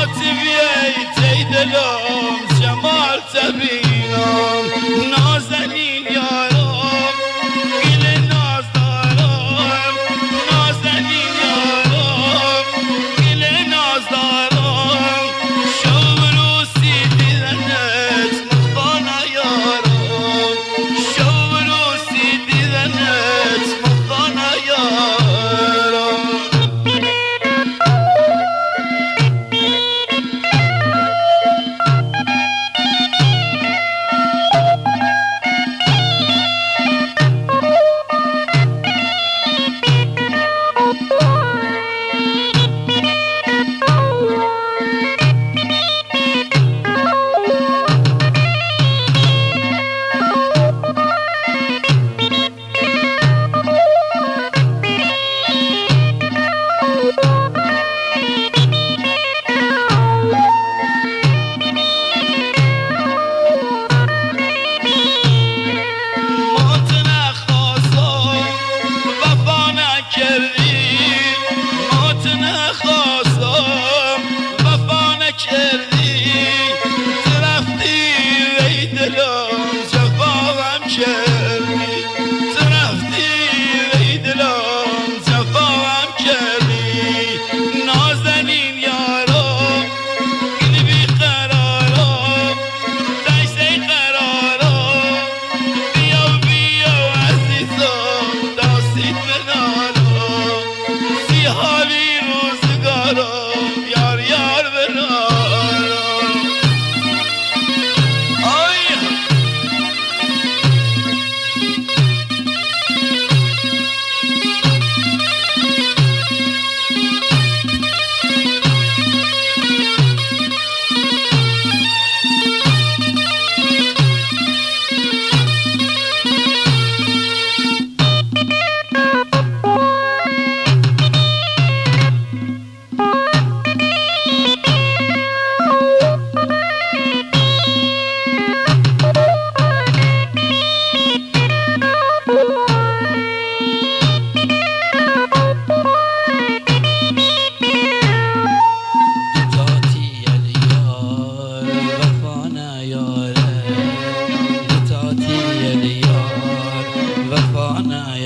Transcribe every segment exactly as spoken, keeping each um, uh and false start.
عاطفیه تی دلم جمال تبینم نازنین یارم گل ناز دارم نازنین یارم گل ناز دارم شب روسی دیدنت مخانا یارم شب روسی دیدنت مخانا یارم نخواستم وفا نکردی رفتی ای دلم جفاهم کردی رفتی ای دلم جفاهم کردی نازنین یارم گلی بی قرارم تشتی قرارم بیا بیا عزیزم دستیت بنارم سی حالی یار یار برارم آی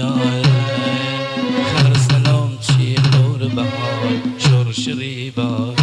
خر سلام چی قور بهار شرشری بار